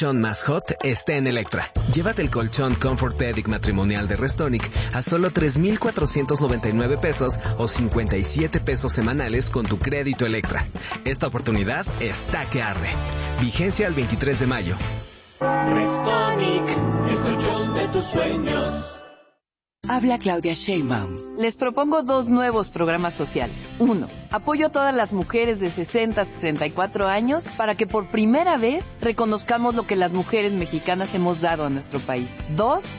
colchón más hot está en Electra. Llévate el colchón Comfort Edic matrimonial de Restonic a solo 3,499 pesos o 57 pesos semanales con tu crédito Electra. Esta oportunidad está que arde. Vigencia al 23 de mayo. Restonic, el colchón de tus sueños. Habla Claudia Sheinbaum. Les propongo 2 nuevos programas sociales. 1. Apoyo a todas las mujeres de 60 a 64 años para que por primera vez reconozcamos lo que las mujeres mexicanas hemos dado a nuestro país. 2.